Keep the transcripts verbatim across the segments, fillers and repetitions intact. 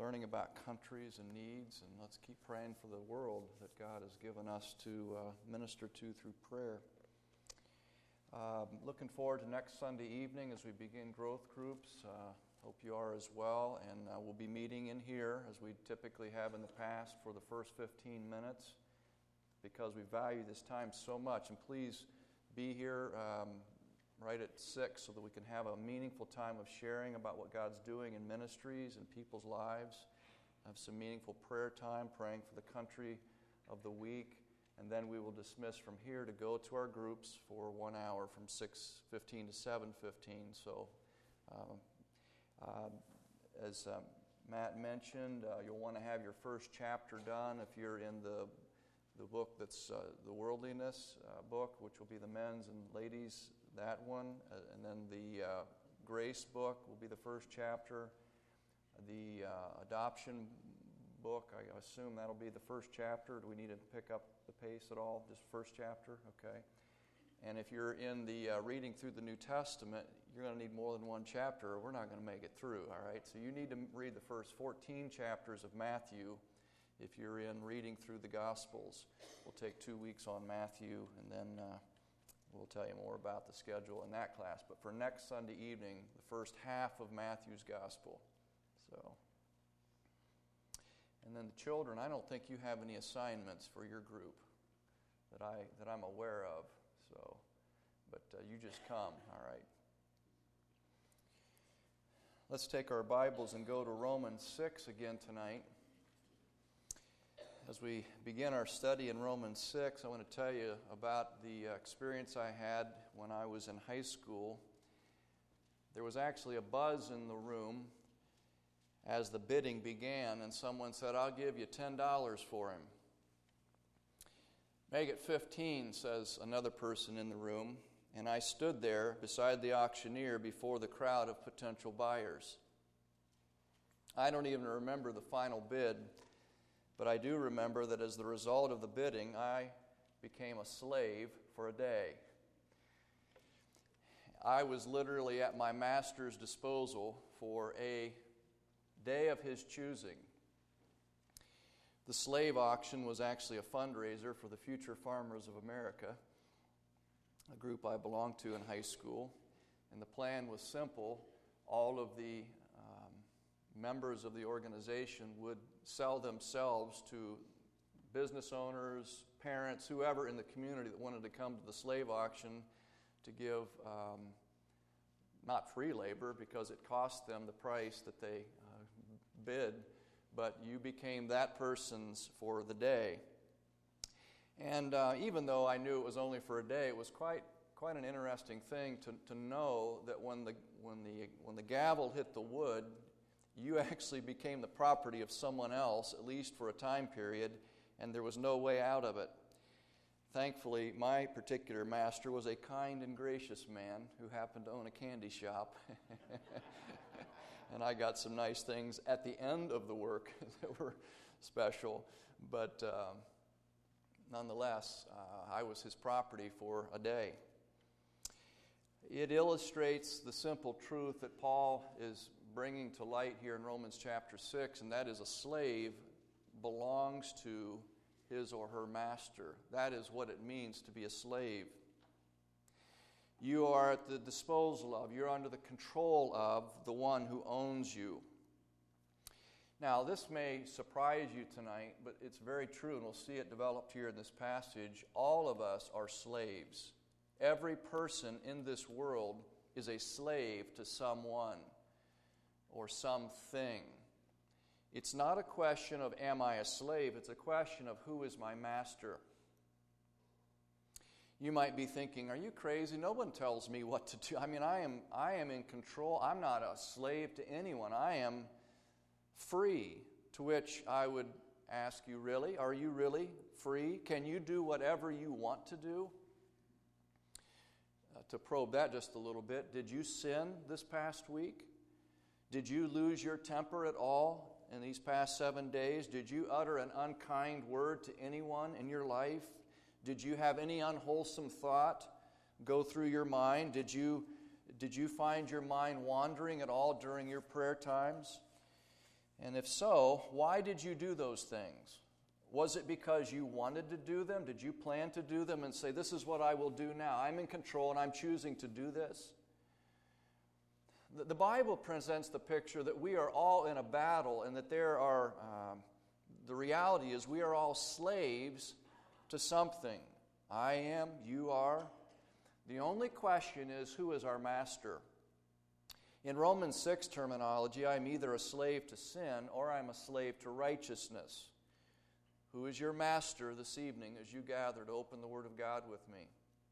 learning about countries and needs, and let's keep praying for the world that God has given us to uh, minister to through prayer. Um, looking forward to next Sunday evening as we begin growth groups. Uh, hope you are as well, and uh, we'll be meeting in here as we typically have in the past for the first fifteen minutes because we value this time so much. And please be here um, right at six so that we can have a meaningful time of sharing about what God's doing in ministries and people's lives. Have some meaningful prayer time, praying for the country of the week, and then we will dismiss from here to go to our groups for one hour from six fifteen to seven fifteen. So um, uh, as um, Matt mentioned, uh, you'll want to have your first chapter done if you're in the the book that's uh, the Worldliness uh, book, which will be the men's and ladies' that one, uh, and then the uh, Grace book will be the first chapter. The uh, Adoption book, I assume that'll be the first chapter. Do we need to pick up the pace at all? Just first chapter? Okay. And if you're in the uh, reading through the New Testament, you're going to need more than one chapter or we're not going to make it through, all right? So you need to read the first fourteen chapters of Matthew if you're in reading through the Gospels. We'll take two weeks on Matthew, and then uh, we'll tell you more about the schedule in that class. But for next Sunday evening, the first half of Matthew's Gospel. So, and then the children, I don't think you have any assignments for your group that I that I'm aware of. So, but uh, you just come, all right. Let's take our Bibles and go to Romans six again tonight. As we begin our study in Romans six, I want to tell you about the experience I had when I was in high school. There was actually a buzz in the room as the bidding began, and someone said, "I'll give you ten dollars for him." "Make it fifteen, says another person in the room, and I stood there beside the auctioneer before the crowd of potential buyers. I don't even remember the final bid, but I do remember that as the result of the bidding, I became a slave for a day. I was literally at my master's disposal for a day of his choosing. The slave auction was actually a fundraiser for the Future Farmers of America, a group I belonged to in high school. And the plan was simple. All of the um, members of the organization would sell themselves to business owners, parents, whoever in the community that wanted to come to the slave auction to give um, not free labor because it cost them the price that they uh, bid, but you became that person's for the day. And uh, even though I knew it was only for a day, it was quite quite an interesting thing to, to know that when the when the when the gavel hit the wood, you actually became the property of someone else, at least for a time period, and there was no way out of it. Thankfully, my particular master was a kind and gracious man who happened to own a candy shop. And I got some nice things at the end of the work that were special. But um, nonetheless, uh, I was his property for a day. It illustrates the simple truth that Paul is bringing to light here in Romans chapter six, and that is a slave belongs to his or her master. That is what it means to be a slave. You are at the disposal of, you're under the control of the one who owns you. Now, this may surprise you tonight, but it's very true, and we'll see it developed here in this passage. All of us are slaves. Every person in this world is a slave to someone or something. It's not a question of am I a slave, it's a question of who is my master. You might be thinking, are you crazy? No one tells me what to do. I mean, I am I am in control. I'm not a slave to anyone. I am free. To which I would ask you, really? Are you really free? Can you do whatever you want to do? Uh, to probe that just a little bit, did you sin this past week? Did you lose your temper at all in these past seven days? Did you utter an unkind word to anyone in your life? Did you have any unwholesome thought go through your mind? Did you, did you find your mind wandering at all during your prayer times? And if so, why did you do those things? Was it because you wanted to do them? Did you plan to do them and say, this is what I will do now? I'm in control and I'm choosing to do this? The, the Bible presents the picture that we are all in a battle and that there are, um, the reality is we are all slaves to something. I am, you are. The only question is, who is our master? In Romans six terminology, I'm either a slave to sin or I'm a slave to righteousness. Who is your master this evening as you gather to open the Word of God with me?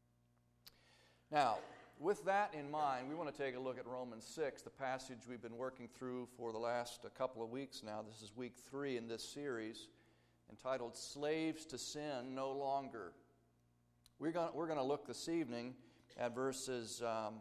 Now, with that in mind, we want to take a look at Romans six, the passage we've been working through for the last a couple of weeks now. This is week three in this series, entitled Slaves to Sin No Longer. We're going we're going to look this evening at verses um,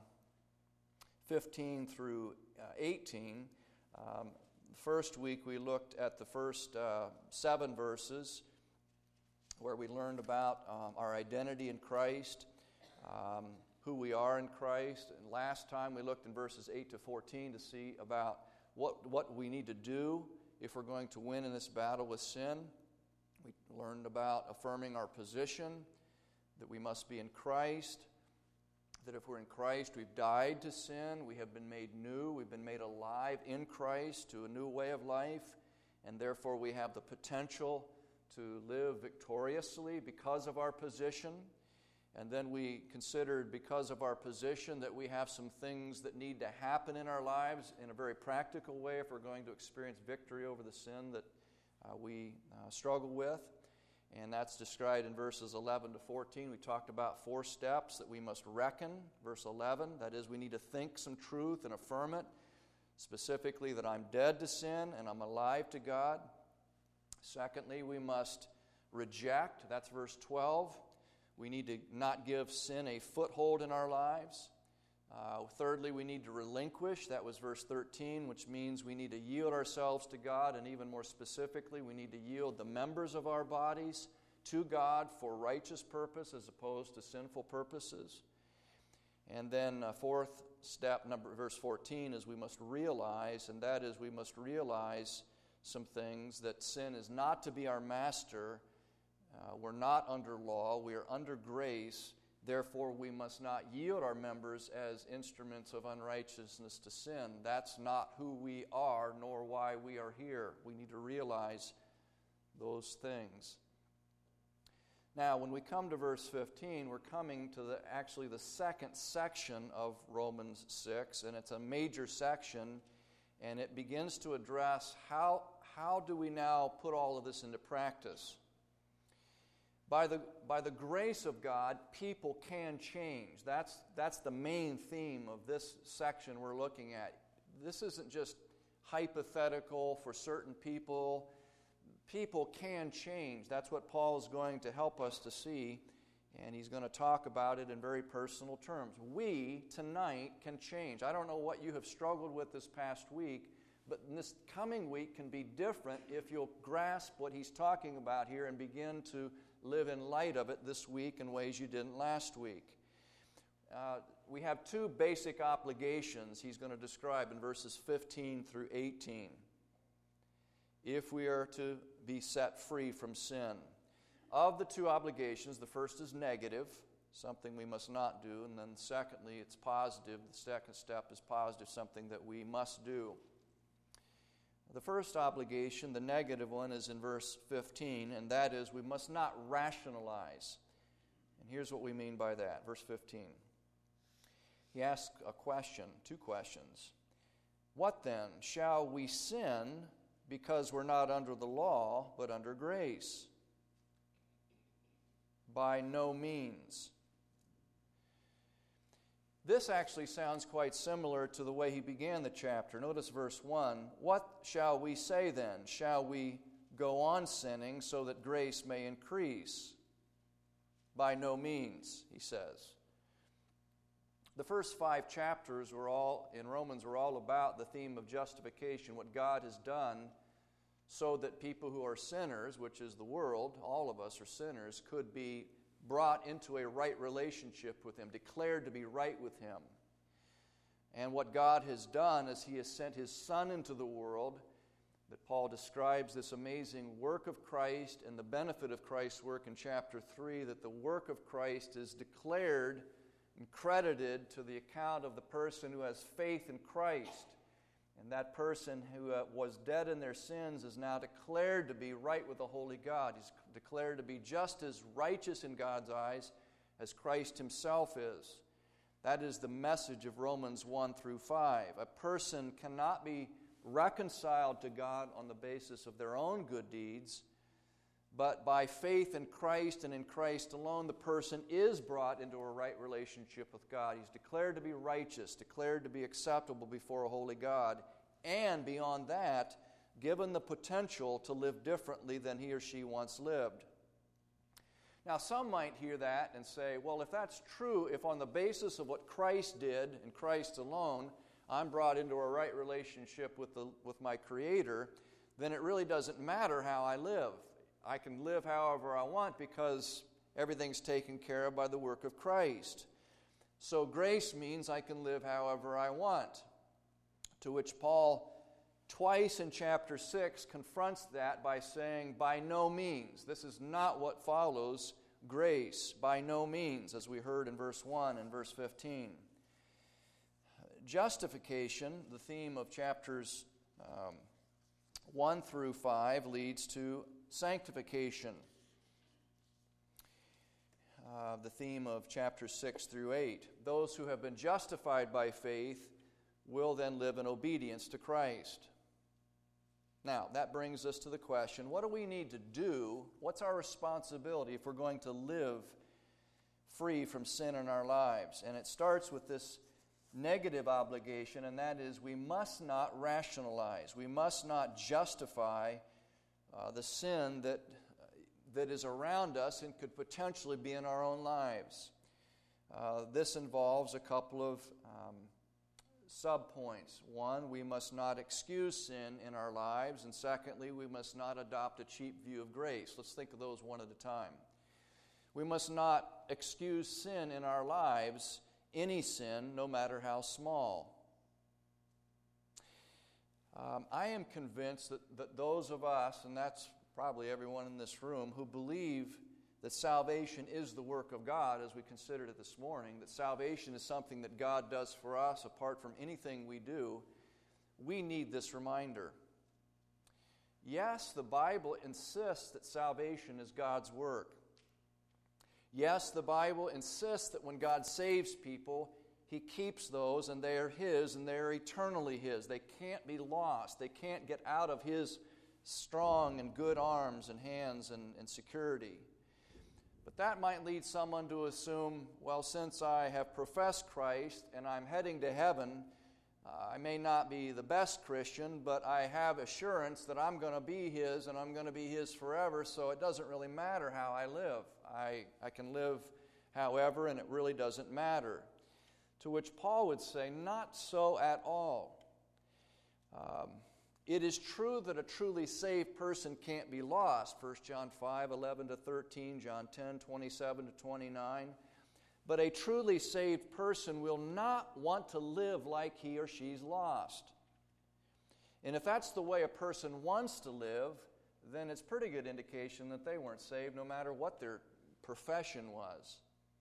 fifteen through uh, eighteen. Um, first week we looked at the first uh, seven verses where we learned about um, our identity in Christ, um, who we are in Christ. And last time we looked in verses eight to fourteen to see about what, what we need to do if we're going to win in this battle with sin. We learned about affirming our position, that we must be in Christ, that if we're in Christ, we've died to sin, we have been made new, we've been made alive in Christ to a new way of life, and therefore we have the potential to live victoriously because of our position. And then we considered, because of our position, that we have some things that need to happen in our lives in a very practical way if we're going to experience victory over the sin that uh, we uh, struggle with. And that's described in verses eleven to fourteen. We talked about four steps that we must reckon. Verse eleven, that is, we need to think some truth and affirm it. Specifically, that I'm dead to sin and I'm alive to God. Secondly, we must reject. That's verse twelve. We need to not give sin a foothold in our lives. Uh, thirdly, we need to relinquish. That was verse thirteen, which means we need to yield ourselves to God, and even more specifically, we need to yield the members of our bodies to God for righteous purpose as opposed to sinful purposes. And then uh, fourth step, number verse fourteen, is we must realize, and that is we must realize some things, that sin is not to be our master. Uh, we're not under law, we are under grace. Therefore, we must not yield our members as instruments of unrighteousness to sin. That's not who we are, nor why we are here. We need to realize those things. Now, when we come to verse fifteen, we're coming to the actually the second section of Romans six, and it's a major section, and it begins to address how, how do we now put all of this into practice. By the, by the grace of God, people can change. That's, that's the main theme of this section we're looking at. This isn't just hypothetical for certain people. People can change. That's what Paul is going to help us to see, and he's going to talk about it in very personal terms. We, tonight, can change. I don't know what you have struggled with this past week, but this coming week can be different if you'll grasp what he's talking about here and begin to live in light of it this week in ways you didn't last week. Uh, we have two basic obligations he's going to describe in verses fifteen through eighteen. If we are to be set free from sin. Of the two obligations, the first is negative, something we must not do, and then secondly, it's positive. The second step is positive, something that we must do. The first obligation, the negative one, is in verse fifteen, and that is we must not rationalize. And here's what we mean by that. Verse fifteen. He asks a question, two questions. What then? Shall we sin because we're not under the law, but under grace? By no means. This actually sounds quite similar to the way he began the chapter. Notice verse one. What shall we say then? Shall we go on sinning so that grace may increase? By no means, he says. The first five chapters were all in Romans were all about the theme of justification, what God has done so that people who are sinners, which is the world, all of us are sinners, could be brought into a right relationship with Him, declared to be right with Him. And what God has done is He has sent His Son into the world that Paul describes this amazing work of Christ and the benefit of Christ's work in chapter three, that the work of Christ is declared and credited to the account of the person who has faith in Christ. And that person who uh, was dead in their sins is now declared to be right with the holy God. He's declared to be just as righteous in God's eyes as Christ himself is. That is the message of Romans one through five. A person cannot be reconciled to God on the basis of their own good deeds, but by faith in Christ and in Christ alone, the person is brought into a right relationship with God. He's declared to be righteous, declared to be acceptable before a holy God, and beyond that, given the potential to live differently than he or she once lived. Now, some might hear that and say, well, if that's true, if on the basis of what Christ did and Christ alone, I'm brought into a right relationship with the with my Creator, then it really doesn't matter how I live. I can live however I want because everything's taken care of by the work of Christ. So grace means I can live however I want. To which Paul, twice in chapter six, confronts that by saying, by no means. This is not what follows grace. By no means, as we heard in verse one and verse fifteen. Justification, the theme of chapters um, one through five, leads to sanctification. Uh, the theme of chapters six through eight. Those who have been justified by faith will then live in obedience to Christ. Now, that brings us to the question, what do we need to do? What's our responsibility if we're going to live free from sin in our lives? And it starts with this negative obligation, and that is we must not rationalize. We must not justify uh, the sin that, uh, that is around us and could potentially be in our own lives. Uh, this involves a couple of um, subpoints. One, we must not excuse sin in our lives, and secondly, we must not adopt a cheap view of grace. Let's think of those one at a time. We must not excuse sin in our lives, any sin, no matter how small. Um, I am convinced that, that those of us, and that's probably everyone in this room, who believe that salvation is the work of God, as we considered it this morning, that salvation is something that God does for us apart from anything we do, we need this reminder. Yes, the Bible insists that salvation is God's work. Yes, the Bible insists that when God saves people, He keeps those and they are His and they are eternally His. They can't be lost. They can't get out of His strong and good arms and hands and, and security. But that might lead someone to assume, well, since I have professed Christ and I'm heading to heaven, uh, I may not be the best Christian, but I have assurance that I'm going to be His and I'm going to be His forever, so it doesn't really matter how I live. I, I can live however, and it really doesn't matter. To which Paul would say, not so at all. Um, It is true that a truly saved person can't be lost, First John five, eleven to thirteen, John ten, twenty-seven to twenty-nine. But a truly saved person will not want to live like he or she's lost. And if that's the way a person wants to live, then it's pretty good indication that they weren't saved no matter what their profession was.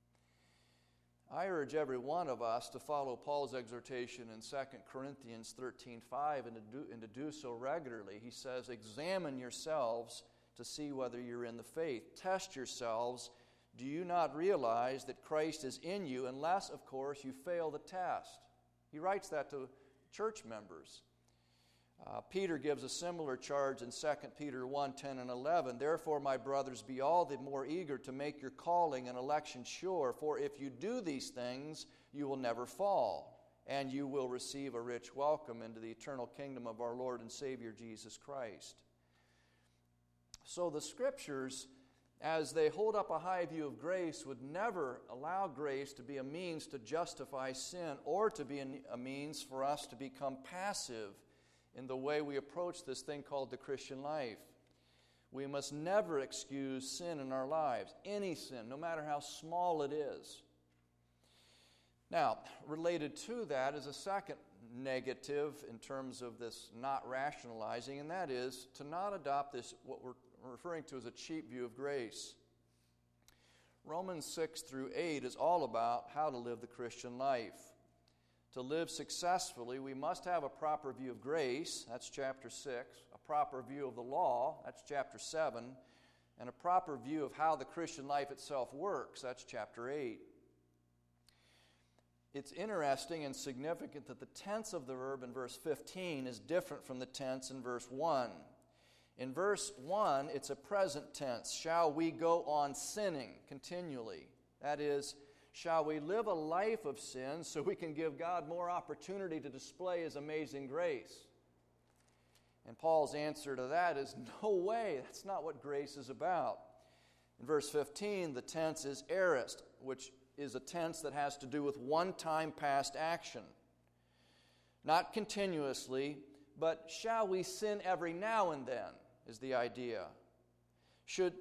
I urge every one of us to follow Paul's exhortation in Second Corinthians thirteen five and to, do, and to do so regularly. He says, examine yourselves to see whether you're in the faith. Test yourselves. Do you not realize that Christ is in you unless, of course, you fail the test? He writes that to church members. Uh, Peter gives a similar charge in Second Peter one, ten and eleven. Therefore, my brothers, be all the more eager to make your calling and election sure, for if you do these things, you will never fall, and you will receive a rich welcome into the eternal kingdom of our Lord and Savior Jesus Christ. So the Scriptures, as they hold up a high view of grace, would never allow grace to be a means to justify sin or to be a means for us to become passive in the way we approach this thing called the Christian life. We must never excuse sin in our lives, any sin, no matter how small it is. Now, related to that is a second negative in terms of this not rationalizing, and that is to not adopt this, what we're referring to as a cheap view of grace. Romans six through eight is all about how to live the Christian life. To live successfully, we must have a proper view of grace, that's chapter six, a proper view of the law, that's chapter seven, and a proper view of how the Christian life itself works, that's chapter eight. It's interesting and significant that the tense of the verb in verse fifteen is different from the tense in verse one. In verse one, it's a present tense. Shall we go on sinning continually? That is, shall we live a life of sin so we can give God more opportunity to display His amazing grace? And Paul's answer to that is, no way, that's not what grace is about. In verse fifteen, the tense is aorist, which is a tense that has to do with one-time past action. Not continuously, but shall we sin every now and then is the idea. Should,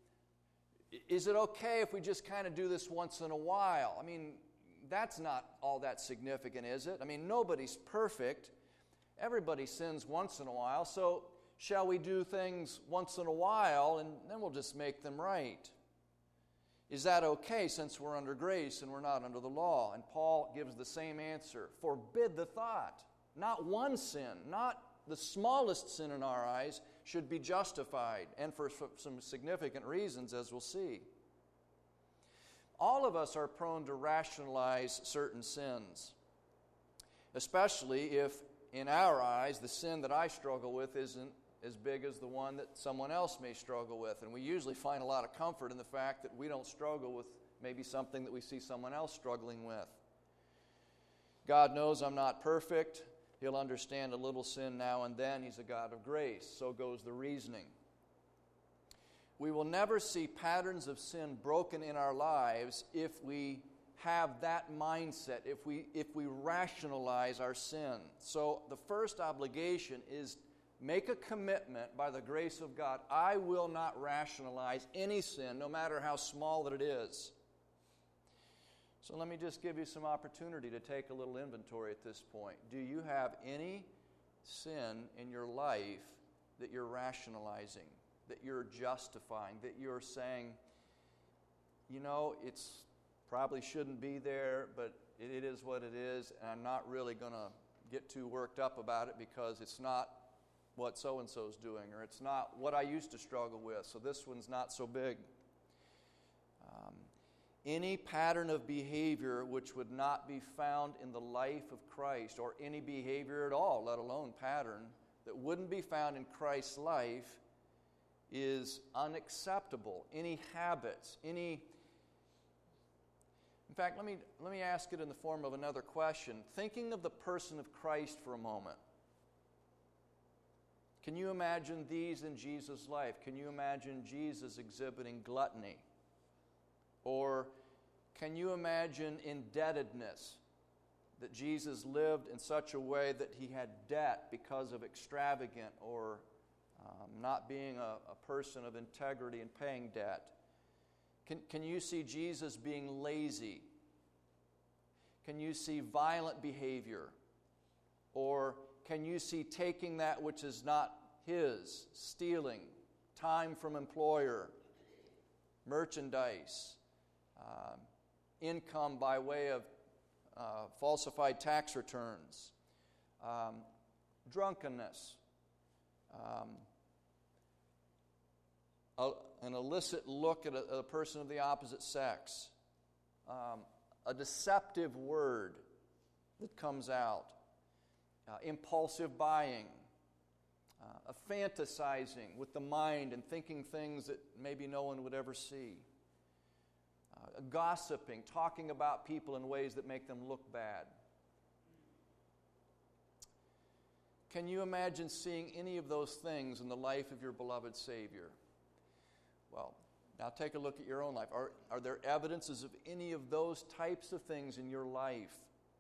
is it okay if we just kind of do this once in a while? I mean, that's not all that significant, is it? I mean, nobody's perfect. Everybody sins once in a while, so shall we do things once in a while and then we'll just make them right? Is that okay since we're under grace and we're not under the law? And Paul gives the same answer. Forbid the thought. Not one sin, not the smallest sin in our eyes, should be justified, and for some significant reasons, as we'll see. All of us are prone to rationalize certain sins, especially if, in our eyes, the sin that I struggle with isn't as big as the one that someone else may struggle with. And we usually find a lot of comfort in the fact that we don't struggle with maybe something that we see someone else struggling with. God knows I'm not perfect. He'll understand a little sin now and then. He's a God of grace. So goes the reasoning. We will never see patterns of sin broken in our lives if we have that mindset, if we, if we rationalize our sin. So the first obligation is make a commitment by the grace of God. I will not rationalize any sin, no matter how small that it is. So let me just give you some opportunity to take a little inventory at this point. Do you have any sin in your life that you're rationalizing, that you're justifying, that you're saying, you know, it's probably shouldn't be there, but it, it is what it is, and I'm not really going to get too worked up about it because it's not what so-and-so's doing, or it's not what I used to struggle with, so this one's not so big. Um, any pattern of behavior which would not be found in the life of Christ, or any behavior at all, let alone pattern, that wouldn't be found in Christ's life is unacceptable. Any habits, any... In fact, let me, let me ask it in the form of another question. Thinking of the person of Christ for a moment, can you imagine these in Jesus' life? Can you imagine Jesus exhibiting gluttony? Or can you imagine indebtedness? That Jesus lived in such a way that he had debt because of extravagant or um, not being a, a person of integrity and paying debt? Can, can you see Jesus being lazy? Can you see violent behavior? Or can you see taking that which is not his, stealing, time from employer, merchandise, uh, income by way of uh, falsified tax returns, um, drunkenness, um, a, an illicit look at a, a person of the opposite sex, um, a deceptive word that comes out, uh, impulsive buying, uh, a fantasizing with the mind and thinking things that maybe no one would ever see, uh, gossiping, talking about people in ways that make them look bad. Can you imagine seeing any of those things in the life of your beloved Savior? Well, now take a look at your own life. Are, are there evidences of any of those types of things in your life?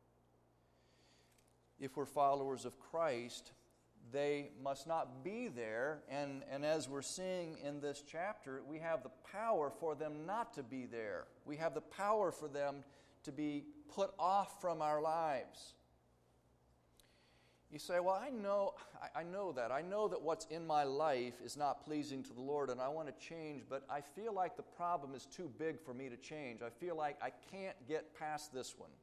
If we're followers of Christ, they must not be there. And, and as we're seeing in this chapter, we have the power for them not to be there. We have the power for them to be put off from our lives. You say, well, I know, I, I know that. I know that what's in my life is not pleasing to the Lord, and I want to change, but I feel like the problem is too big for me to change. I feel like I can't get past this one.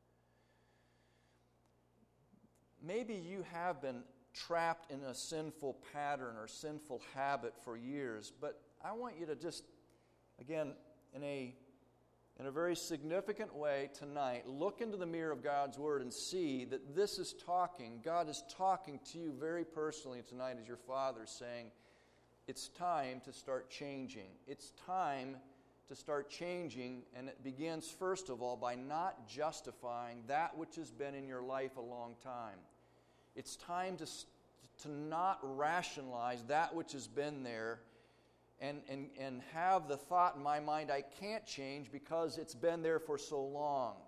Maybe you have been trapped in a sinful pattern or sinful habit for years, but I want you to just, again, in a in a very significant way tonight, look into the mirror of God's Word and see that this is talking, God is talking to you very personally tonight as your Father, saying, it's time to start changing. It's time to start changing, and it begins, first of all, by not justifying that which has been in your life a long time. It's time to, to not rationalize that which has been there and, and, and have the thought in my mind, I can't change because it's been there for so long.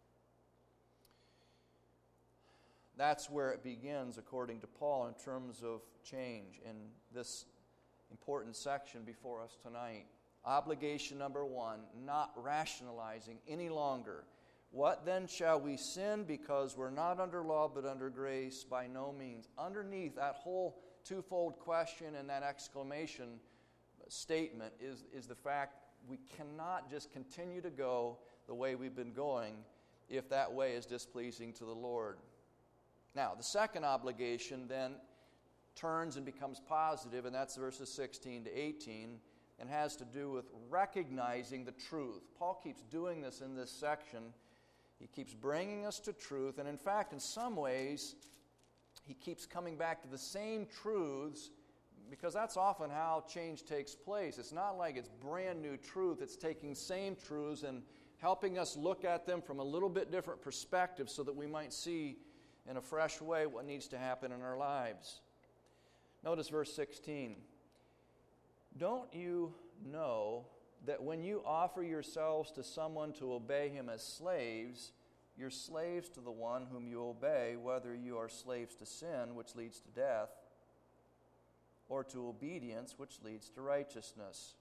That's where it begins, according to Paul, in terms of change in this important section before us tonight. Obligation number one, not rationalizing any longer. What then shall we sin because we're not under law but under grace? By no means. Underneath that whole twofold question and that exclamation statement is, is the fact we cannot just continue to go the way we've been going if that way is displeasing to the Lord. Now, the second obligation then turns and becomes positive, and that's verses sixteen to eighteen, and has to do with recognizing the truth. Paul keeps doing this in this section. He keeps bringing us to truth, and in fact, in some ways, he keeps coming back to the same truths, because that's often how change takes place. It's not like it's brand new truth. It's taking same truths and helping us look at them from a little bit different perspective so that we might see in a fresh way what needs to happen in our lives. Notice verse sixteen. Don't you know that when you offer yourselves to someone to obey him as slaves, you're slaves to the one whom you obey, whether you are slaves to sin, which leads to death, or to obedience, which leads to righteousness.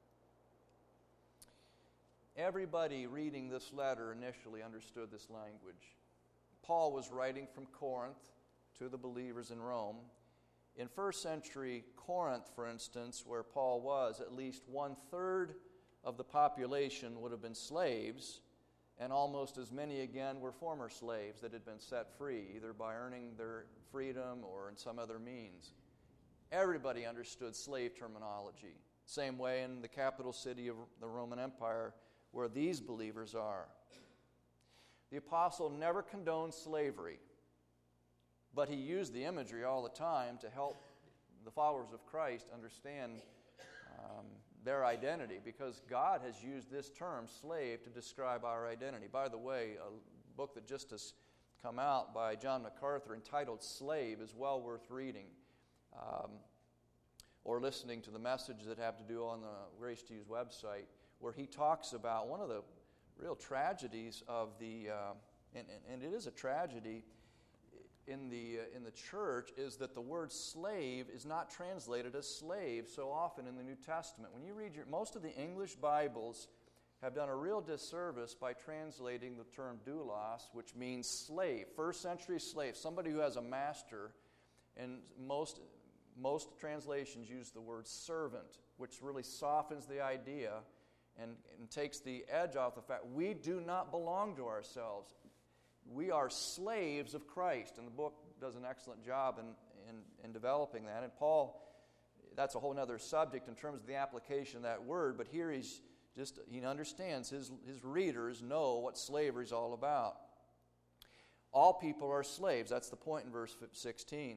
Everybody reading this letter initially understood this language. Paul was writing from Corinth to the believers in Rome. In first century Corinth, for instance, where Paul was, at least one-third of the population would have been slaves, and almost as many again were former slaves that had been set free, either by earning their freedom or in some other means. Everybody understood slave terminology. Same way in the capital city of the Roman Empire where these believers are. The apostle never condoned slavery, but he used the imagery all the time to help the followers of Christ understand um, their identity, because God has used this term, slave, to describe our identity. By the way, a book that just has come out by John MacArthur entitled Slave is well worth reading. Um, or listening to the messages that have to do on the Grace to Use website, where he talks about one of the real tragedies of the, uh, and, and, and it is a tragedy in the uh, in the church, is that the word slave is not translated as slave so often in the New Testament. When you read your, most of the English Bibles have done a real disservice by translating the term doulos, which means slave, first century slave, somebody who has a master, and most Most translations use the word servant, which really softens the idea and, and takes the edge off the fact we do not belong to ourselves. We are slaves of Christ, and the book does an excellent job in, in, in developing that. And Paul, that's a whole other subject in terms of the application of that word, but here he's just, he understands, his, his readers know what slavery is all about. All people are slaves. That's the point in verse sixteen.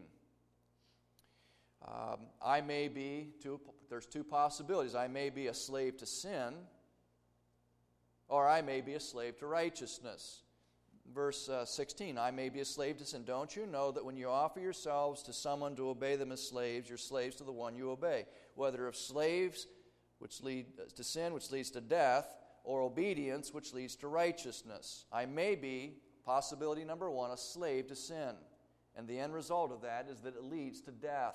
Um, I may be, two, there's two possibilities. I may be a slave to sin, or I may be a slave to righteousness. Verse uh, sixteen, I may be a slave to sin. Don't you know that when you offer yourselves to someone to obey them as slaves, you're slaves to the one you obey, whether of slaves, which lead to sin, which leads to death, or obedience, which leads to righteousness. I may be, possibility number one, a slave to sin, and the end result of that is that it leads to death.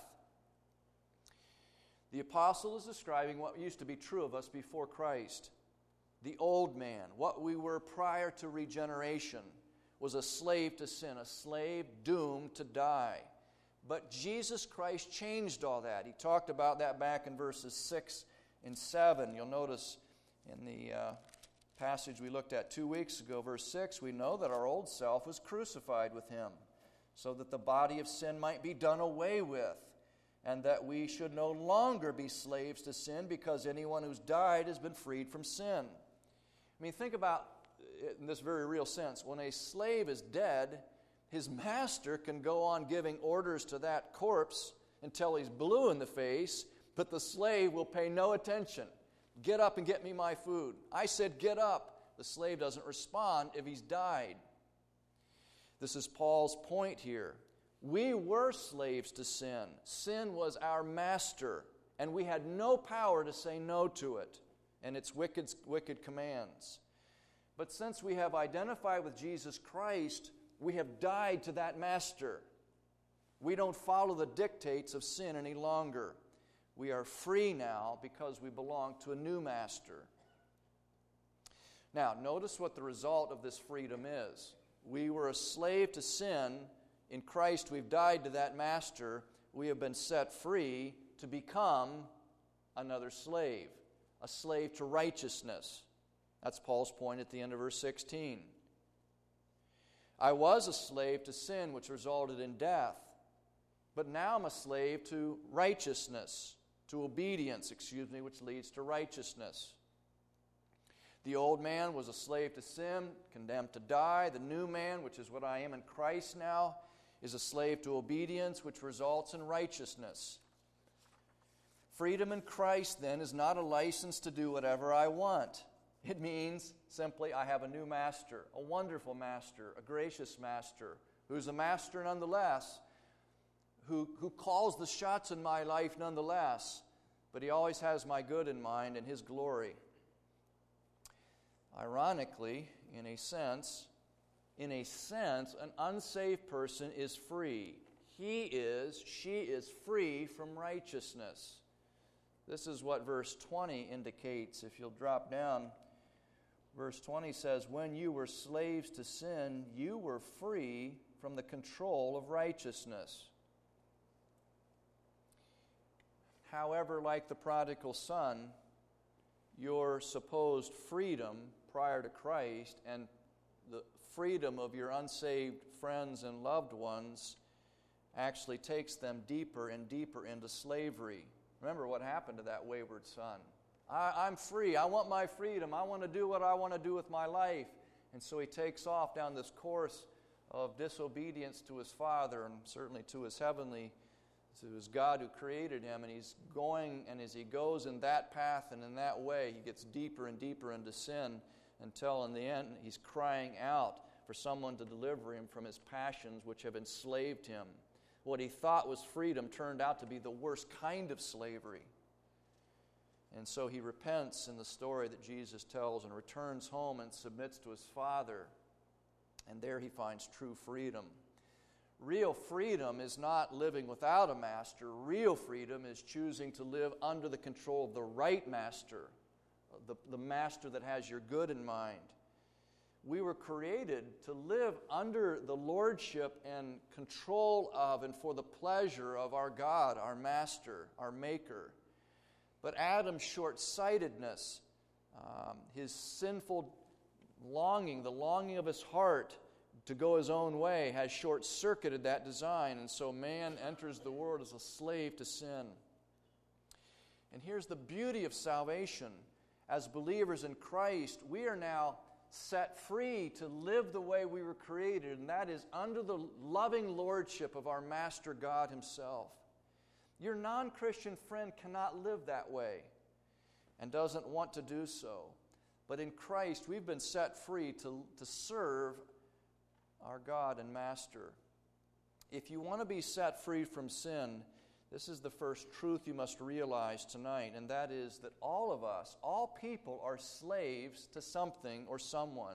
The apostle is describing what used to be true of us before Christ. The old man, what we were prior to regeneration, was a slave to sin, a slave doomed to die. But Jesus Christ changed all that. He talked about that back in verses six and seven. You'll notice in the uh, passage we looked at two weeks ago, verse six, we know that our old self was crucified with him, so that the body of sin might be done away with, and that we should no longer be slaves to sin, because anyone who's died has been freed from sin. I mean, think about it in this very real sense. When a slave is dead, his master can go on giving orders to that corpse until he's blue in the face, but the slave will pay no attention. Get up and get me my food. I said get up. The slave doesn't respond if he's died. This is Paul's point here. We were slaves to sin. Sin was our master, and we had no power to say no to it and its wicked, wicked commands. But since we have identified with Jesus Christ, we have died to that master. We don't follow the dictates of sin any longer. We are free now because we belong to a new master. Now, notice what the result of this freedom is. We were a slave to sin. In Christ, we've died to that master. We have been set free to become another slave, a slave to righteousness. That's Paul's point at the end of verse sixteen. I was a slave to sin, which resulted in death, but now I'm a slave to righteousness, to obedience, excuse me, which leads to righteousness. The old man was a slave to sin, condemned to die. The new man, which is what I am in Christ now, is a slave to obedience, which results in righteousness. Freedom in Christ, then, is not a license to do whatever I want. It means simply I have a new master, a wonderful master, a gracious master, who's a master nonetheless, who, who calls the shots in my life nonetheless, but he always has my good in mind and his glory. Ironically, in a sense, in a sense, an unsaved person is free. He is, she is free from righteousness. This is what verse twenty indicates. If you'll drop down, verse twenty says, when you were slaves to sin, you were free from the control of righteousness. However, like the prodigal son, your supposed freedom prior to Christ and the freedom of your unsaved friends and loved ones actually takes them deeper and deeper into slavery. Remember what happened to that wayward son. I, I'm free. I want my freedom. I want to do what I want to do with my life. And so he takes off down this course of disobedience to his father and certainly to his heavenly, to his God who created him. And he's going, and as he goes in that path and in that way, he gets deeper and deeper into sin until in the end he's crying out for someone to deliver him from his passions which have enslaved him. What he thought was freedom turned out to be the worst kind of slavery. And so he repents in the story that Jesus tells and returns home and submits to his Father. And there he finds true freedom. Real freedom is not living without a master. Real freedom is choosing to live under the control of the right master, the, the master that has your good in mind. We were created to live under the lordship and control of and for the pleasure of our God, our master, our maker. But Adam's short-sightedness, um, his sinful longing, the longing of his heart to go his own way has short-circuited that design. And so man enters the world as a slave to sin. And here's the beauty of salvation. As believers in Christ, we are now set free to live the way we were created, and that is under the loving lordship of our Master God himself. Your non-Christian friend cannot live that way and doesn't want to do so. But in Christ, we've been set free to, to serve our God and Master. If you want to be set free from sin, this is the first truth you must realize tonight, and that is that all of us, all people, are slaves to something or someone.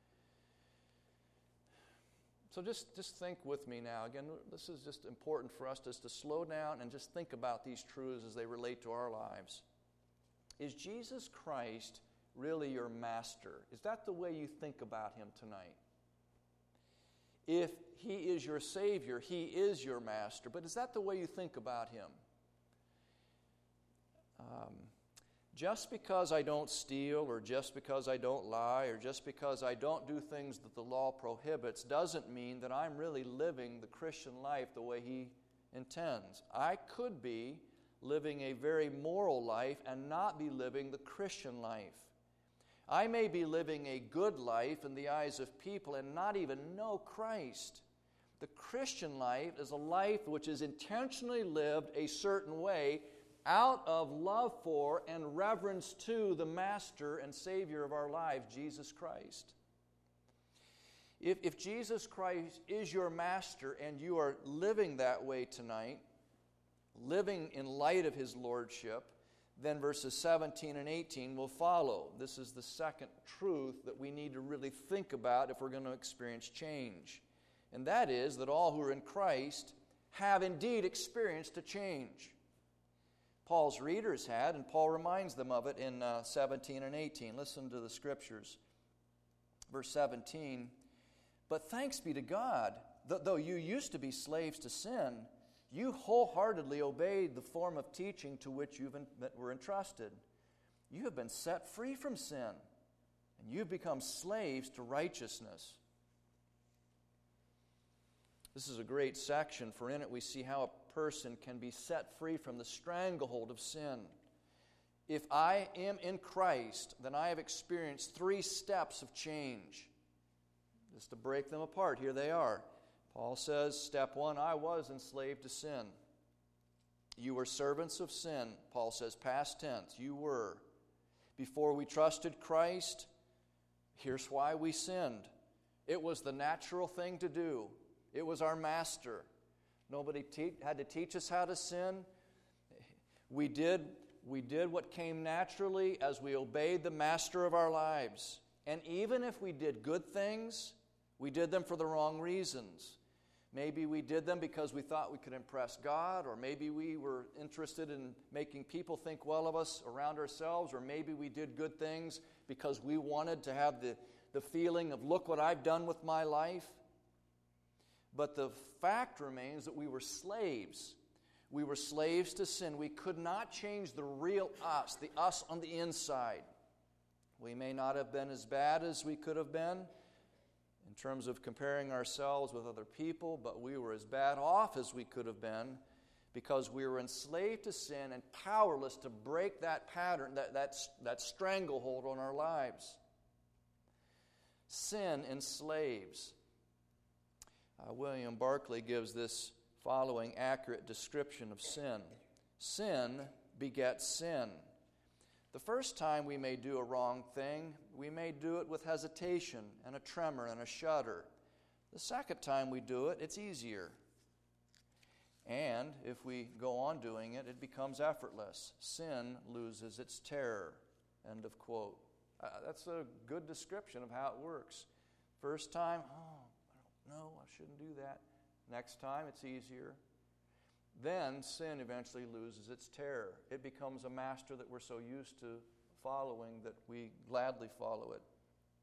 So just, just think with me now. Again, this is just important for us just to slow down and just think about these truths as they relate to our lives. Is Jesus Christ really your master? Is that the way you think about him tonight? If He is your Savior, He is your Master. But is that the way you think about Him? Um, just because I don't steal, or just because I don't lie, or just because I don't do things that the law prohibits doesn't mean that I'm really living the Christian life the way He intends. I could be living a very moral life and not be living the Christian life. I may be living a good life in the eyes of people and not even know Christ. The Christian life is a life which is intentionally lived a certain way out of love for and reverence to the Master and Savior of our lives, Jesus Christ. If, if Jesus Christ is your Master and you are living that way tonight, living in light of His Lordship, then verses seventeen and eighteen will follow. This is the second truth that we need to really think about if we're going to experience change. And that is that all who are in Christ have indeed experienced a change. Paul's readers had, and Paul reminds them of it in uh, seventeen and eighteen. Listen to the scriptures. Verse seventeen, "But thanks be to God, that though you used to be slaves to sin, you wholeheartedly obeyed the form of teaching to which you were entrusted. You have been set free from sin, and you've become slaves to righteousness." This is a great section, for in it we see how a person can be set free from the stranglehold of sin. If I am in Christ, then I have experienced three steps of change. Just to break them apart, here they are. Paul says, step one, I was enslaved to sin. You were servants of sin. Paul says, past tense, you were. Before we trusted Christ, here's why we sinned. It was the natural thing to do. It was our master. Nobody te- had to teach us how to sin. We did, we did what came naturally as we obeyed the master of our lives. And even if we did good things, we did them for the wrong reasons. Maybe we did them because we thought we could impress God, or maybe we were interested in making people think well of us around ourselves, or maybe we did good things because we wanted to have the, the feeling of, look what I've done with my life. But the fact remains that we were slaves. We were slaves to sin. We could not change the real us, the us on the inside. We may not have been as bad as we could have been in terms of comparing ourselves with other people, but we were as bad off as we could have been because we were enslaved to sin and powerless to break that pattern, that, that, that stranglehold on our lives. Sin enslaves. Uh, William Barclay gives this following accurate description of sin. Sin begets sin. The first time we may do a wrong thing, we may do it with hesitation and a tremor and a shudder. The second time we do it, it's easier. And if we go on doing it, it becomes effortless. Sin loses its terror. End of quote. Uh, that's a good description of how it works. First time, oh, no, I shouldn't do that. Next time, it's easier. Then sin eventually loses its terror. It becomes a master that we're so used to following that we gladly follow it.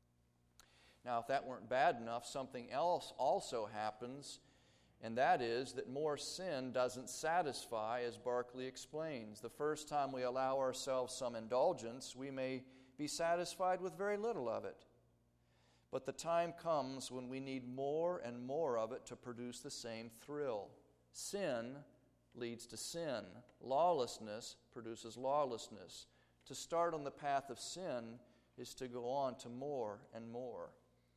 Now, if that weren't bad enough, something else also happens, and that is that more sin doesn't satisfy, as Barclay explains. The first time we allow ourselves some indulgence, we may be satisfied with very little of it. But the time comes when we need more and more of it to produce the same thrill. Sin leads to sin. Lawlessness produces lawlessness. To start on the path of sin is to go on to more and more.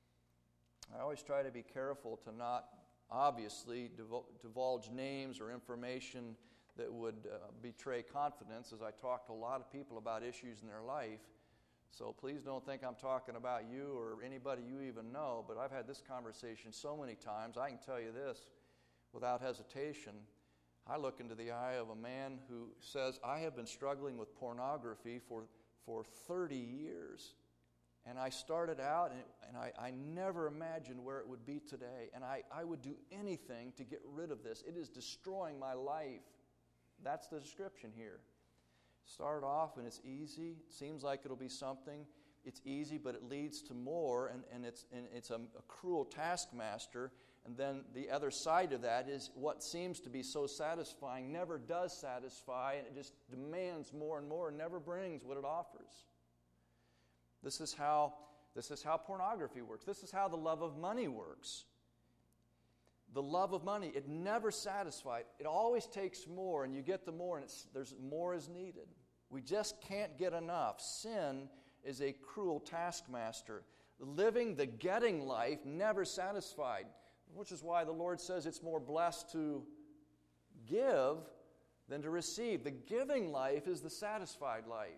I always try to be careful to not obviously divulge names or information that would uh, betray confidence as I talk to a lot of people about issues in their life. So please don't think I'm talking about you or anybody you even know, but I've had this conversation so many times. I can tell you this without hesitation. I look into the eye of a man who says, I have been struggling with pornography for, for thirty years. And I started out, and, and I, I never imagined where it would be today. And I, I would do anything to get rid of this. It is destroying my life. That's the description here. Start off and it's easy. It seems like it'll be something. It's easy, but it leads to more, and, and it's, and it's a, a cruel taskmaster. And then the other side of that is what seems to be so satisfying never does satisfy, and it just demands more and more and never brings what it offers. This is how, this is how pornography works. This is how the love of money works. The love of money, it never satisfies. It always takes more, and you get the more, and it's, there's more is needed. We just can't get enough. Sin is a cruel taskmaster. Living the getting life never satisfied, which is why the Lord says it's more blessed to give than to receive. The giving life is the satisfied life.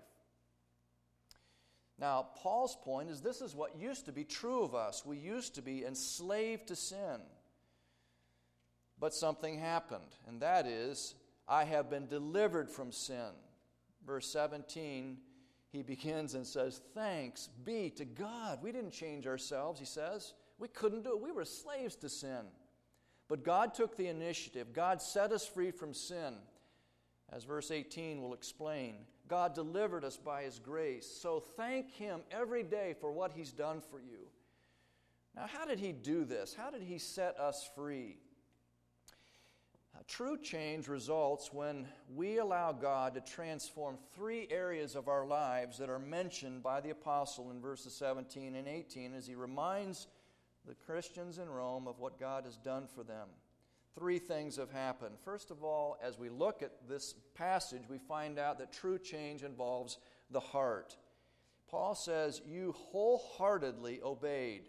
Now, Paul's point is this is what used to be true of us. We used to be enslaved to sin. But something happened, and that is, I have been delivered from sin. Verse seventeen, he begins and says, thanks be to God. We didn't change ourselves, he says. We couldn't do it. We were slaves to sin. But God took the initiative. God set us free from sin. As verse eighteen will explain, God delivered us by His grace. So thank Him every day for what He's done for you. Now, how did He do this? How did He set us free? Now, true change results when we allow God to transform three areas of our lives that are mentioned by the apostle in verses seventeen and eighteen as he reminds the Christians in Rome of what God has done for them. Three things have happened. First of all, as we look at this passage, we find out that true change involves the heart. Paul says, you wholeheartedly obeyed.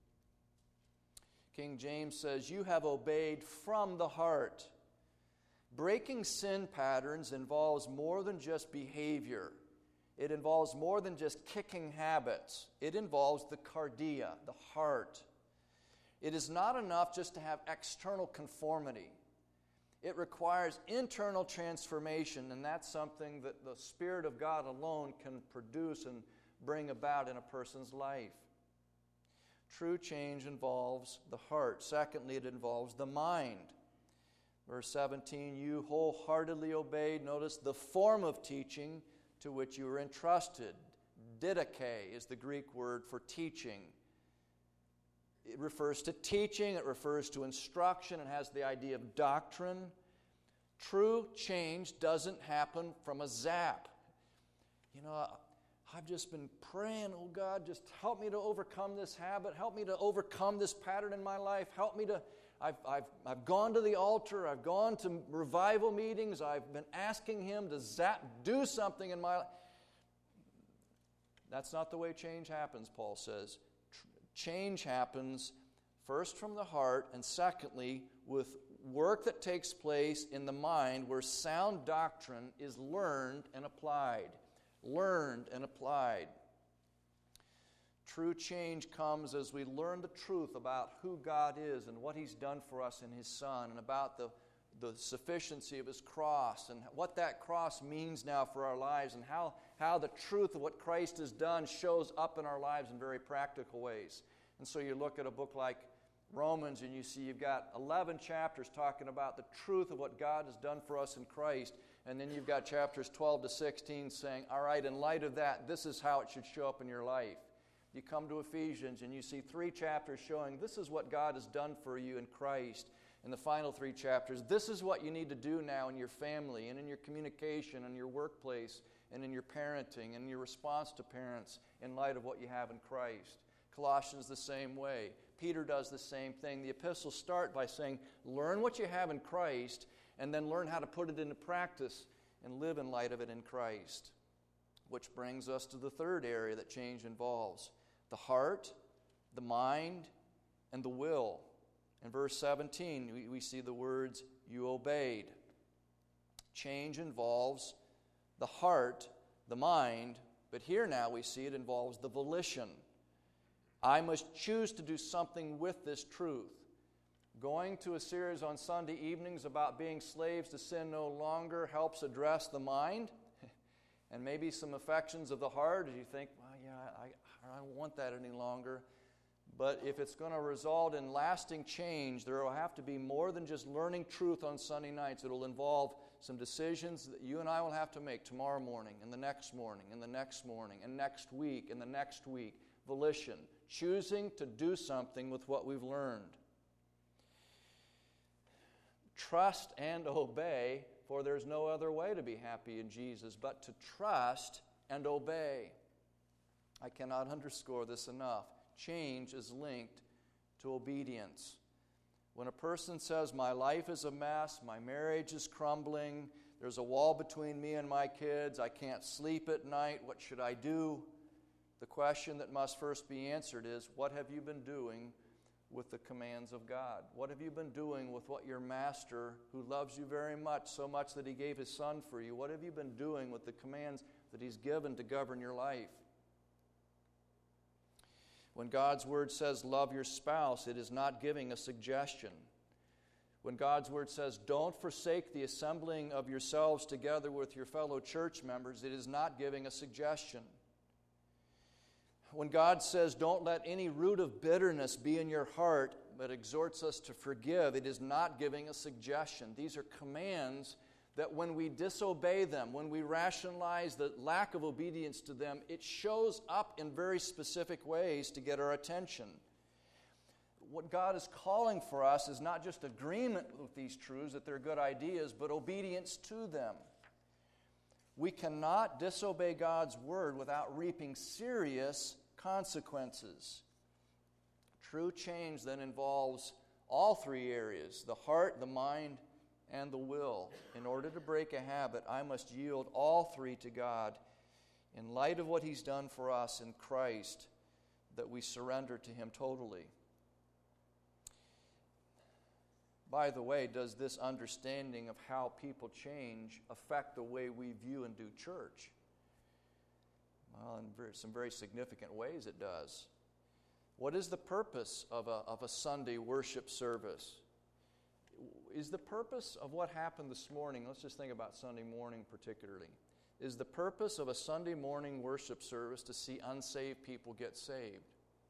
King James says, you have obeyed from the heart. Breaking sin patterns involves more than just behavior. It involves more than just kicking habits. It involves the cardia, the heart. It is not enough just to have external conformity. It requires internal transformation, and that's something that the Spirit of God alone can produce and bring about in a person's life. True change involves the heart. Secondly, it involves the mind. Verse seventeen, you wholeheartedly obeyed. Notice the form of teaching to which you were entrusted. Didache is the Greek word for teaching. It refers to teaching, it refers to instruction, it has the idea of doctrine. True change doesn't happen from a zap. You know, I've just been praying, oh God, just help me to overcome this habit, help me to overcome this pattern in my life, help me to, I've, I've, I've gone to the altar, I've gone to revival meetings, I've been asking Him to zap, do something in my life. That's not the way change happens, Paul says. Change happens first from the heart, and secondly, with work that takes place in the mind where sound doctrine is learned and applied. Learned and applied. True change comes as we learn the truth about who God is and what He's done for us in His Son, and about the, the sufficiency of His cross, and what that cross means now for our lives, and how, how the truth of what Christ has done shows up in our lives in very practical ways. And so you look at a book like Romans and you see you've got eleven chapters talking about the truth of what God has done for us in Christ, and then you've got chapters twelve to sixteen saying, all right, in light of that, this is how it should show up in your life. You come to Ephesians and you see three chapters showing this is what God has done for you in Christ. In the final three chapters, this is what you need to do now in your family and in your communication and your workplace and in your parenting and your response to parents in light of what you have in Christ. Colossians the same way. Peter does the same thing. The epistles start by saying, learn what you have in Christ, and then learn how to put it into practice and live in light of it in Christ. Which brings us to the third area that change involves: the heart, the mind, and the will. In verse seventeen, we, we see the words, you obeyed. Change involves the heart, the mind, but here now we see it involves the volition. I must choose to do something with this truth. Going to a series on Sunday evenings about being slaves to sin no longer helps address the mind and maybe some affections of the heart as you think, well, yeah, I, I don't want that any longer. But if it's going to result in lasting change, there will have to be more than just learning truth on Sunday nights. It will involve some decisions that you and I will have to make tomorrow morning, and the next morning, and the next morning, and next week, and the next week. Volition, choosing to do something with what we've learned. trust and obey, for there's no other way to be happy in Jesus but to trust and obey. I cannot underscore this enough. Change is linked to obedience. When a person says, my life is a mess, my marriage is crumbling, there's a wall between me and my kids, I can't sleep at night, what should I do? The question that must first be answered is, what have you been doing with the commands of God? What have you been doing with what your master, who loves you very much, so much that he gave his son for you, what have you been doing with the commands that he's given to govern your life? When God's word says, love your spouse, it is not giving a suggestion. When God's word says, don't forsake the assembling of yourselves together with your fellow church members, it is not giving a suggestion. When God says, don't let any root of bitterness be in your heart, but exhorts us to forgive, it is not giving a suggestion. These are commands that when we disobey them, when we rationalize the lack of obedience to them, it shows up in very specific ways to get our attention. What God is calling for us is not just agreement with these truths, that they're good ideas, but obedience to them. We cannot disobey God's word without reaping serious consequences. True change then involves all three areas, the heart, the mind, and the will. In order to break a habit, I must yield all three to God in light of what He's done for us in Christ, that we surrender to Him totally. By the way, does this understanding of how people change affect the way we view and do church? Well, in very, some very significant ways it does. What is the purpose of a, of a Sunday worship service? Is the purpose of what happened this morning, let's just think about Sunday morning particularly, is the purpose of a Sunday morning worship service to see unsaved people get saved?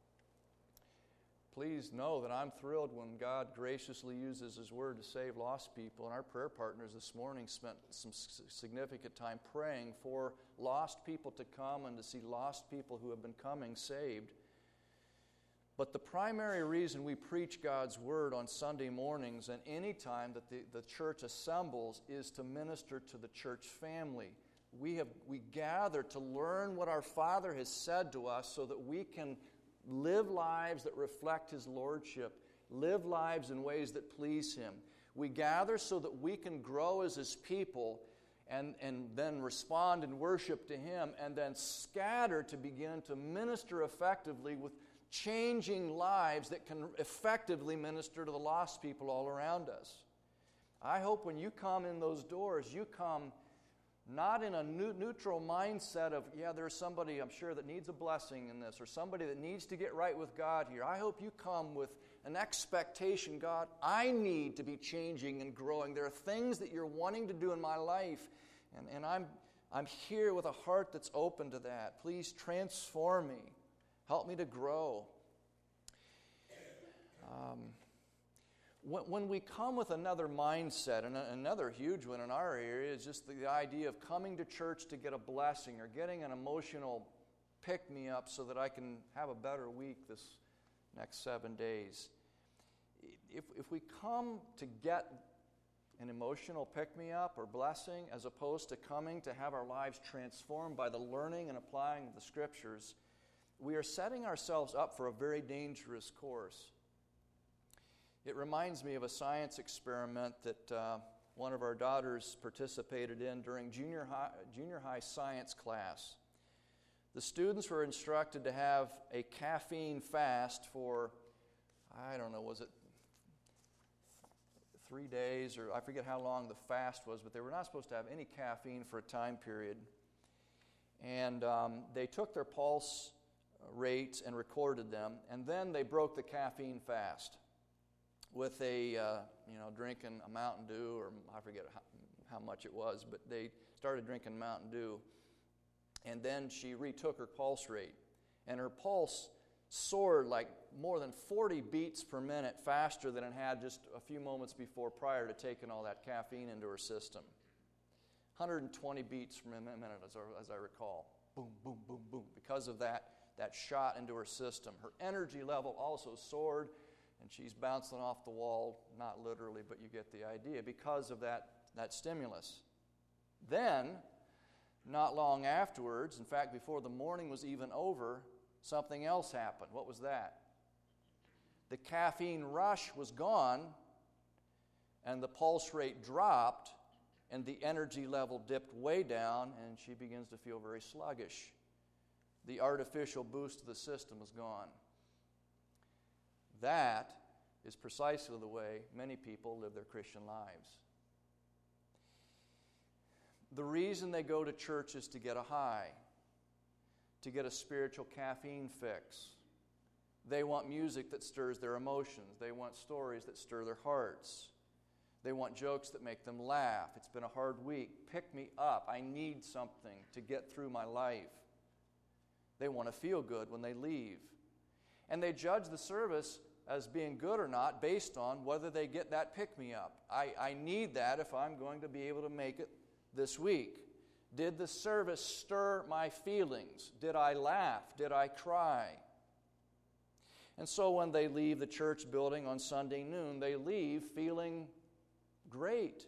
Please know that I'm thrilled when God graciously uses His Word to save lost people, and our prayer partners this morning spent some significant time praying for lost people to come and to see lost people who have been coming saved. But the primary reason we preach God's Word on Sunday mornings and any time that the, the church assembles is to minister to the church family. We have we gather to learn what our Father has said to us so that we can live lives that reflect His Lordship, live lives in ways that please Him. We gather so that we can grow as His people and, and then respond in worship to Him, and then scatter to begin to minister effectively with changing lives that can effectively minister to the lost people all around us. I hope when you come in those doors, you come not in a neutral mindset of, yeah, there's somebody I'm sure that needs a blessing in this, or somebody that needs to get right with God here. I hope you come with an expectation, God, I need to be changing and growing. There are things that you're wanting to do in my life, and, and I'm, I'm here with a heart that's open to that. Please transform me. Help me to grow. Um, when, when we come with another mindset, and another huge one in our area is just the, the idea of coming to church to get a blessing or getting an emotional pick-me-up so that I can have a better week this next seven days. If, if we come to get an emotional pick-me-up or blessing as opposed to coming to have our lives transformed by the learning and applying of the Scriptures, we are setting ourselves up for a very dangerous course. It reminds me of a science experiment that uh, one of our daughters participated in during junior high, junior high science class. The students were instructed to have a caffeine fast for, I don't know, was it three days, or I forget how long the fast was, but they were not supposed to have any caffeine for a time period. And um, they took their pulse rates and recorded them, and then they broke the caffeine fast with a, uh, you know, drinking a Mountain Dew, or I forget how, how much it was, but they started drinking Mountain Dew, and then she retook her pulse rate, and her pulse soared like more than forty beats per minute faster than it had just a few moments before prior to taking all that caffeine into her system. one hundred twenty beats per minute, as I, as I recall. Boom, boom, boom, boom. Because of that, that shot into her system. Her energy level also soared, and she's bouncing off the wall, not literally, but you get the idea, because of that, that stimulus. Then, not long afterwards, in fact, before the morning was even over, something else happened. What was that? The caffeine rush was gone, and the pulse rate dropped, and the energy level dipped way down, and she begins to feel very sluggish. The artificial boost to the system is gone. That is precisely the way many people live their Christian lives. The reason they go to church is to get a high, to get a spiritual caffeine fix. They want music that stirs their emotions. They want stories that stir their hearts. They want jokes that make them laugh. It's been a hard week. Pick me up. I need something to get through my life. They want to feel good when they leave. And they judge the service as being good or not based on whether they get that pick-me-up. I, I need that if I'm going to be able to make it this week. Did the service stir my feelings? Did I laugh? Did I cry? And so when they leave the church building on Sunday noon, they leave feeling great.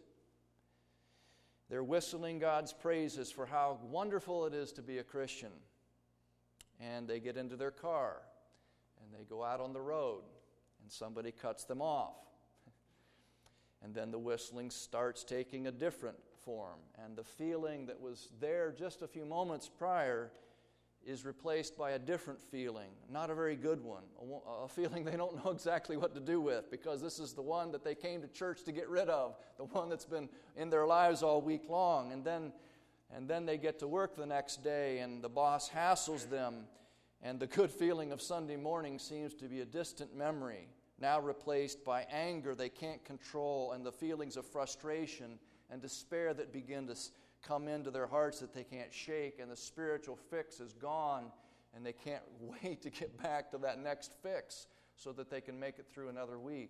They're whistling God's praises for how wonderful it is to be a Christian. And they get into their car, and they go out on the road, and somebody cuts them off. And then the whistling starts taking a different form, and the feeling that was there just a few moments prior is replaced by a different feeling, not a very good one, a, a feeling they don't know exactly what to do with, because this is the one that they came to church to get rid of, the one that's been in their lives all week long. And then, and then they get to work the next day, and the boss hassles them, and the good feeling of Sunday morning seems to be a distant memory, now replaced by anger they can't control, and the feelings of frustration and despair that begin to come into their hearts that they can't shake, and the spiritual fix is gone, and they can't wait to get back to that next fix so that they can make it through another week.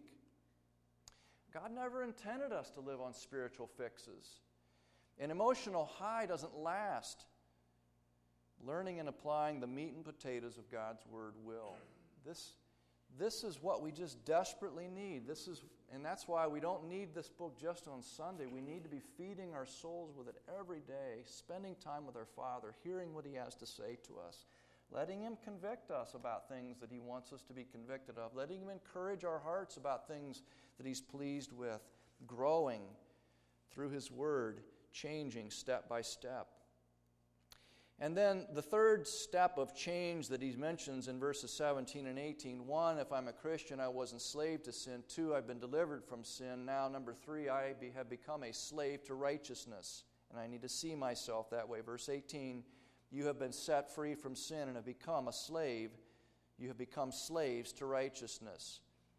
God never intended us to live on spiritual fixes. An emotional high doesn't last. Learning and applying the meat and potatoes of God's Word will. This This is what we just desperately need. This is, and that's why we don't need this book just on Sunday. We need to be feeding our souls with it every day, spending time with our Father, hearing what He has to say to us, letting Him convict us about things that He wants us to be convicted of, letting Him encourage our hearts about things that He's pleased with, growing through His Word, changing step by step. And then the third step of change that he mentions in verses seventeen and eighteen. One, if I'm a Christian, I was enslaved to sin. Two, I've been delivered from sin. Now, number three, I be, have become a slave to righteousness. And I need to see myself that way. Verse eighteen, you have been set free from sin and have become a slave. You have become slaves to righteousness.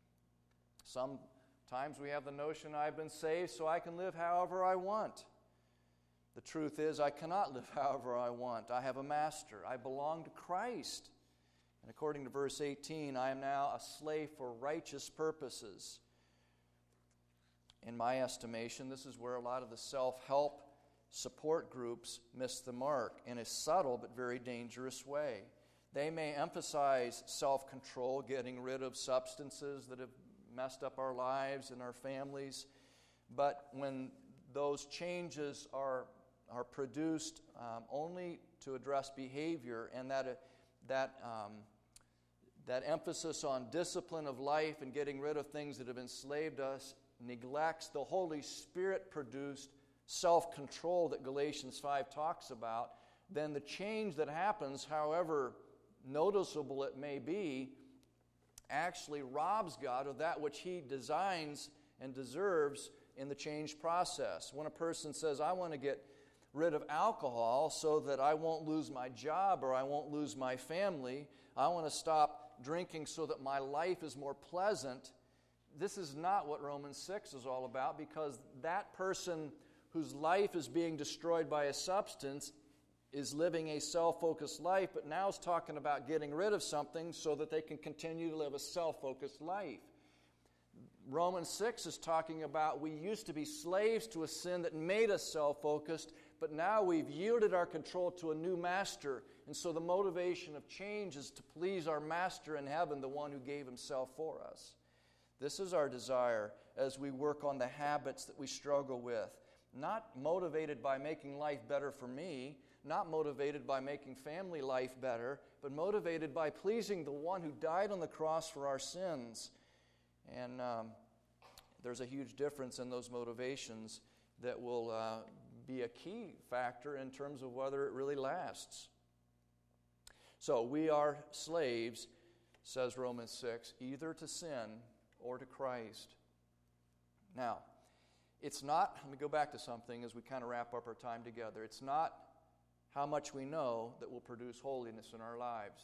Sometimes we have the notion, I've been saved so I can live however I want. The truth is, I cannot live however I want. I have a master. I belong to Christ. And according to verse eighteen, I am now a slave for righteous purposes. In my estimation, this is where a lot of the self-help support groups miss the mark in a subtle but very dangerous way. They may emphasize self-control, getting rid of substances that have messed up our lives and our families, but when those changes are are produced um, only to address behavior, and that uh, that um, that emphasis on discipline of life and getting rid of things that have enslaved us neglects the Holy Spirit-produced self-control that Galatians five talks about, then the change that happens, however noticeable it may be, actually robs God of that which He designs and deserves in the change process. When a person says, I want to get rid of alcohol so that I won't lose my job or I won't lose my family, I want to stop drinking so that my life is more pleasant, this is not what Romans six is all about, because that person whose life is being destroyed by a substance is living a self-focused life, but now is talking about getting rid of something so that they can continue to live a self-focused life. Romans six is talking about we used to be slaves to a sin that made us self-focused, but now we've yielded our control to a new master. And so the motivation of change is to please our master in heaven, the one who gave himself for us. This is our desire as we work on the habits that we struggle with. Not motivated by making life better for me, not motivated by making family life better, but motivated by pleasing the one who died on the cross for our sins. And um, there's a huge difference in those motivations that will uh, be a key factor in terms of whether it really lasts. So we are slaves, says Romans six, either to sin or to Christ. Now, it's not, let me go back to something as we kind of wrap up our time together. It's not how much we know that will produce holiness in our lives.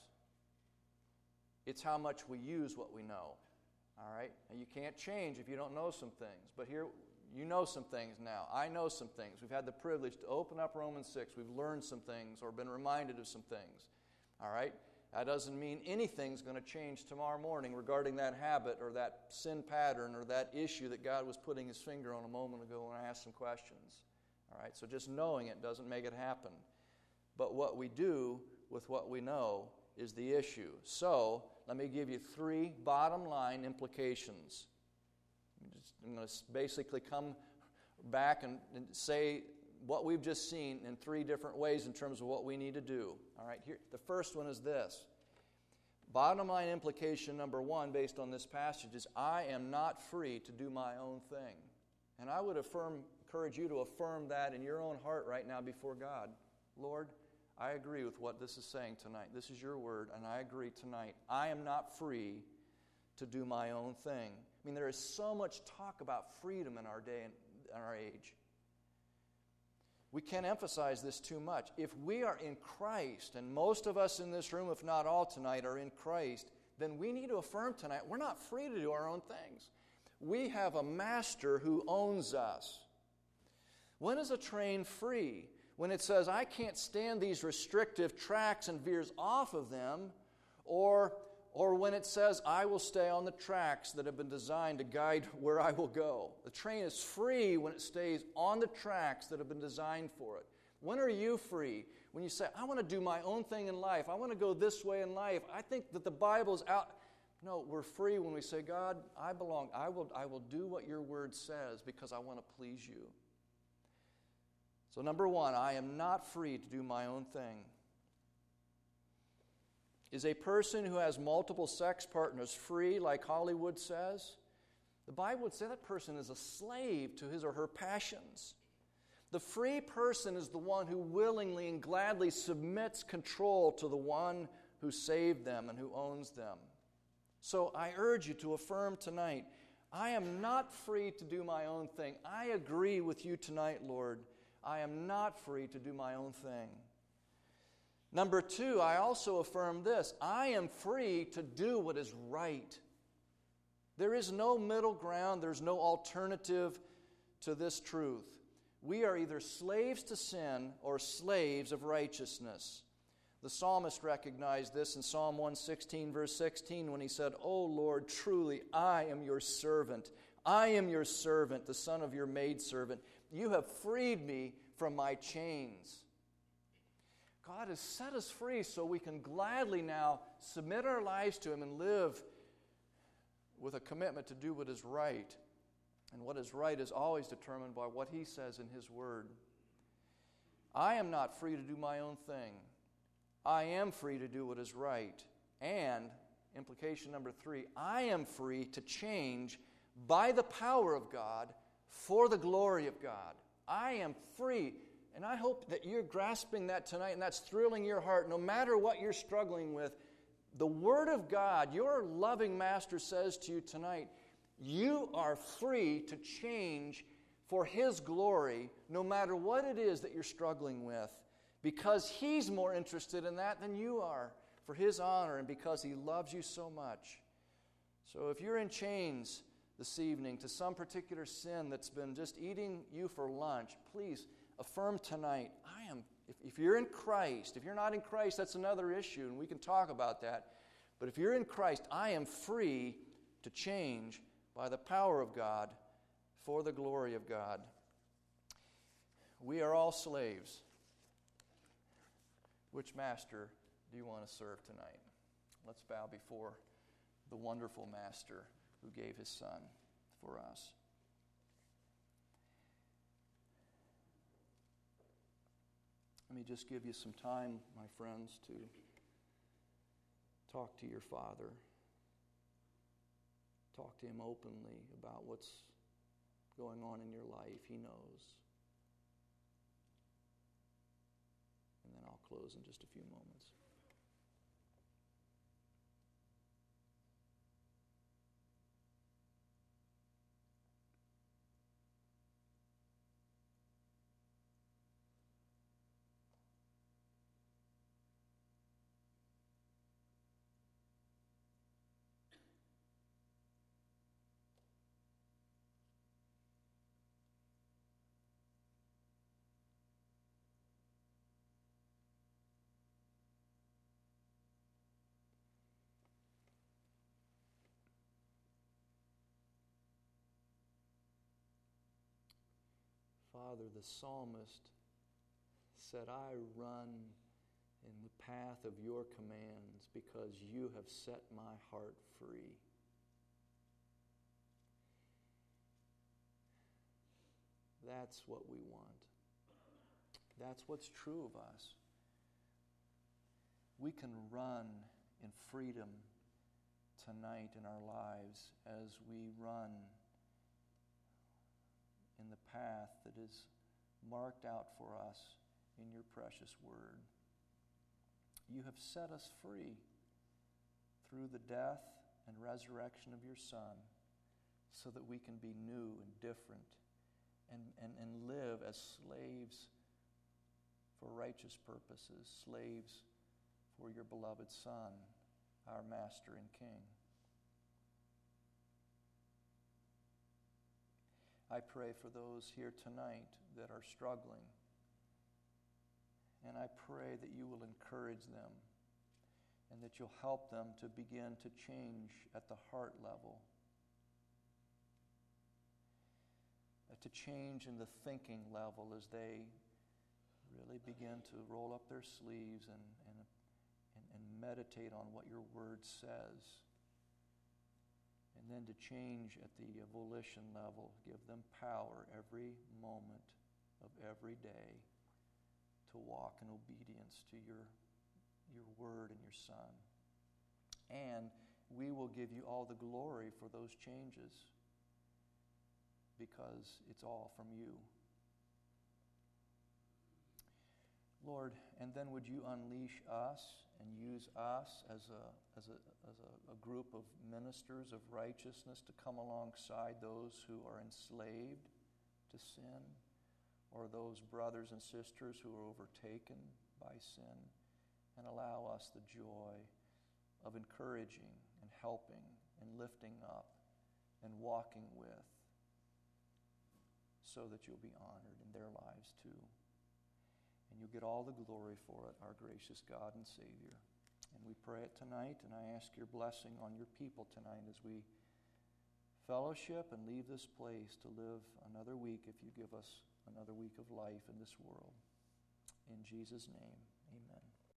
It's how much we use what we know. All right? And you can't change if you don't know some things. But here, you know some things now. I know some things. We've had the privilege to open up Romans six. We've learned some things or been reminded of some things. All right? That doesn't mean anything's going to change tomorrow morning regarding that habit or that sin pattern or that issue that God was putting His finger on a moment ago when I asked some questions. All right? So just knowing it doesn't make it happen. But what we do with what we know is the issue. So, let me give you three bottom line implications. I'm going to basically come back and, and say what we've just seen in three different ways in terms of what we need to do. All right, here, the first one is this. Bottom line implication number one based on this passage is I am not free to do my own thing. And I would affirm, encourage you to affirm that in your own heart right now before God. Lord, I agree with what this is saying tonight. This is your word, and I agree tonight. I am not free to do my own thing. I mean, there is so much talk about freedom in our day and in our age. We can't emphasize this too much. If we are in Christ, and most of us in this room, if not all tonight, are in Christ, then we need to affirm tonight we're not free to do our own things. We have a master who owns us. When is a train free? When it says, I can't stand these restrictive tracks and veers off of them, or, or when it says, I will stay on the tracks that have been designed to guide where I will go. The train is free when it stays on the tracks that have been designed for it. When are you free? When you say, I want to do my own thing in life. I want to go this way in life. I think that the Bible's out. No, we're free when we say, God, I belong. I will, I will do what your word says because I want to please you. So number one, I am not free to do my own thing. Is a person who has multiple sex partners free, like Hollywood says? The Bible would say that person is a slave to his or her passions. The free person is the one who willingly and gladly submits control to the one who saved them and who owns them. So I urge you to affirm tonight, I am not free to do my own thing. I agree with you tonight, Lord. I am not free to do my own thing. Number two, I also affirm this. I am free to do what is right. There is no middle ground. There's no alternative to this truth. We are either slaves to sin or slaves of righteousness. The psalmist recognized this in Psalm one sixteen, verse sixteen, when he said, O Lord, truly I am your servant. I am your servant, the son of your maidservant. You have freed me from my chains. God has set us free so we can gladly now submit our lives to Him and live with a commitment to do what is right. And what is right is always determined by what He says in His Word. I am not free to do my own thing. I am free to do what is right. And, implication number three, I am free to change by the power of God for the glory of God. I am free. And I hope that you're grasping that tonight and that's thrilling your heart. No matter what you're struggling with, the Word of God, your loving Master says to you tonight, you are free to change for His glory no matter what it is that you're struggling with, because He's more interested in that than you are, for His honor and because He loves you so much. So if you're in chains this evening to some particular sin that's been just eating you for lunch, please affirm tonight, I am, if, if you're in Christ, if you're not in Christ, that's another issue, and we can talk about that. But if you're in Christ, I am free to change by the power of God for the glory of God. We are all slaves. Which master do you want to serve tonight? Let's bow before the wonderful Master who gave his Son for us. Let me just give you some time, my friends, to talk to your Father. Talk to him openly about what's going on in your life. He knows. And then I'll close in just a few moments. Father, the psalmist said, I run in the path of your commands because you have set my heart free. That's what we want. That's what's true of us. We can run in freedom tonight in our lives as we run in the path that is marked out for us in your precious word. You have set us free through the death and resurrection of your Son so that we can be new and different and, and, and live as slaves for righteous purposes, slaves for your beloved Son, our Master and King. I pray for those here tonight that are struggling. And I pray that you will encourage them and that you'll help them to begin to change at the heart level, to change in the thinking level as they really begin to roll up their sleeves and, and, and, and meditate on what your word says. And then to change at the volition level, give them power every moment of every day to walk in obedience to your, your word and your Son. And we will give you all the glory for those changes because it's all from you. Lord, and then would you unleash us and use us as a as a as a, a group of ministers of righteousness to come alongside those who are enslaved to sin, or those brothers and sisters who are overtaken by sin, and allow us the joy of encouraging and helping and lifting up and walking with, so that you'll be honored in their lives too. And you'll get all the glory for it, our gracious God and Savior. And we pray it tonight, and I ask your blessing on your people tonight as we fellowship and leave this place to live another week if you give us another week of life in this world. In Jesus' name.